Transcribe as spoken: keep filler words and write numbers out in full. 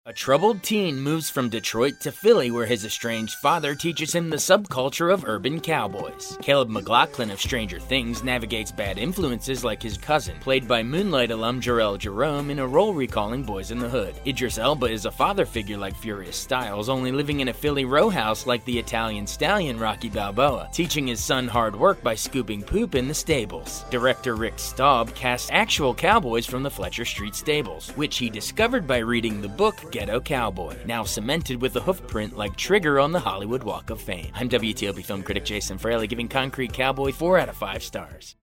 A troubled teen moves from Detroit to Philly where his estranged father teaches him the subculture of urban cowboys. Caleb McLaughlin of Stranger Things navigates bad influences like his cousin, played by Moonlight alum Jarrell Jerome in a role recalling Boys in the Hood. Idris Elba is a father figure like Furious Styles, only living in a Philly row house like the Italian stallion Rocky Balboa, teaching his son hard work by scooping poop in the stables. Director Rick Staub cast actual cowboys from the Fletcher Street stables, which he discovered by reading the book Ghetto Cowboy, now cemented with a hoof print like Trigger on the Hollywood Walk of Fame. I'm W T O P film critic Jason Fraley, giving Concrete Cowboy four out of five stars.